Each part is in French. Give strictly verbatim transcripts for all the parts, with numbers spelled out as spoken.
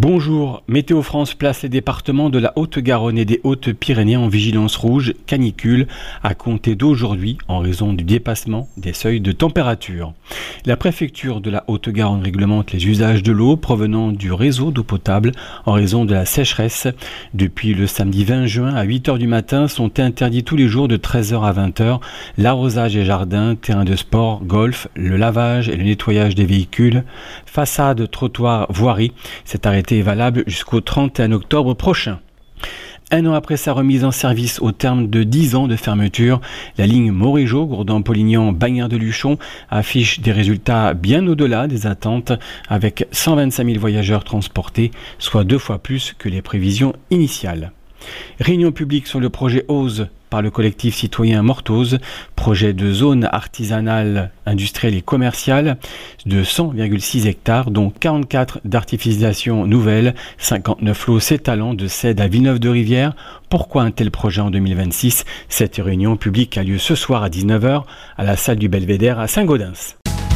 Bonjour, Météo France place les départements de la Haute-Garonne et des Hautes-Pyrénées en vigilance rouge canicule à compter d'aujourd'hui en raison du dépassement des seuils de température. La préfecture de la Haute-Garonne réglemente les usages de l'eau provenant du réseau d'eau potable en raison de la sécheresse. Depuis le samedi vingt juin à huit heures du matin sont interdits tous les jours de treize heures à vingt heures l'arrosage des jardins, terrains de sport, golf, le lavage et le nettoyage des véhicules, façades, trottoirs, voiries. Cet arrêté est valable jusqu'au trente et un octobre prochain. Un an après sa remise en service au terme de dix ans de fermeture, la ligne Montrégeau, Gourdon-Polignan, Bagnères-de-Luchon affiche des résultats bien au-delà des attentes avec cent vingt-cinq mille voyageurs transportés, soit deux fois plus que les prévisions initiales. Réunion publique sur le projet OSE par le collectif citoyen Mortose, projet de zone artisanale, industrielle et commerciale de cent virgule six hectares, dont quarante-quatre d'artificialisation nouvelle, cinquante-neuf lots s'étalant de Cède à Villeneuve-de-Rivière. Pourquoi un tel projet en deux mille vingt-six? Cette réunion publique a lieu ce soir à dix-neuf heures à la salle du Belvédère à Saint-Gaudens.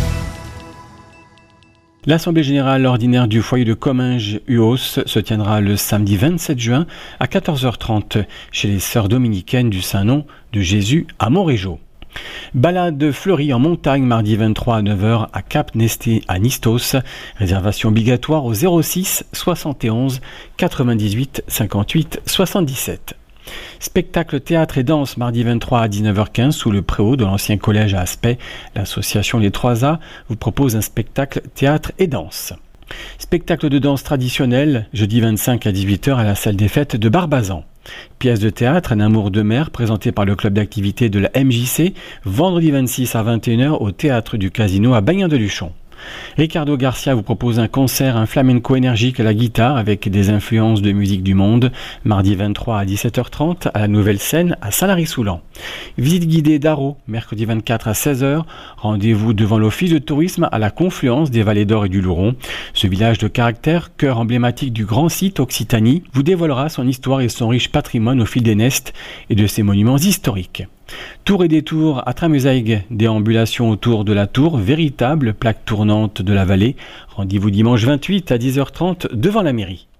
L'Assemblée générale ordinaire du foyer de Comminges-Uos se tiendra le samedi vingt-sept juin à quatorze heures trente chez les Sœurs dominicaines du Saint-Nom de Jésus à Montrégeau. Balade fleurie en montagne mardi vingt-trois à neuf heures à Cap-Nesté à Nistos. Réservation obligatoire au zéro six soixante et onze quatre-vingt-dix-huit cinquante-huit soixante-dix-sept. Spectacle théâtre et danse mardi vingt-trois à dix-neuf heures quinze sous le préau de l'ancien collège à Aspect. L'association Les trois A vous propose un spectacle théâtre et danse. Spectacle de danse traditionnel jeudi vingt-cinq à dix-huit heures à la salle des fêtes de Barbazan. Pièce de théâtre Un amour de mer présentée par le club d'activité de la M J C vendredi vingt-six à vingt et une heures au théâtre du Casino à Bagnères-de-Luchon. Ricardo Garcia vous propose un concert, un flamenco énergique à la guitare avec des influences de musique du monde, mardi vingt-trois à dix-sept heures trente à la Nouvelle Scène à Saint-Lary-Soulan. Visite guidée d'Aro, mercredi vingt-quatre à seize heures. Rendez-vous devant l'office de tourisme à la confluence des Vallées d'Or et du Louron. Ce village de caractère, cœur emblématique du grand site Occitanie, vous dévoilera son histoire et son riche patrimoine au fil des nestes et de ses monuments historiques. Tour et détour à Tramusaig, déambulation autour de la tour, véritable plaque tournante de la vallée. Rendez-vous dimanche vingt-huit à dix heures trente devant la mairie.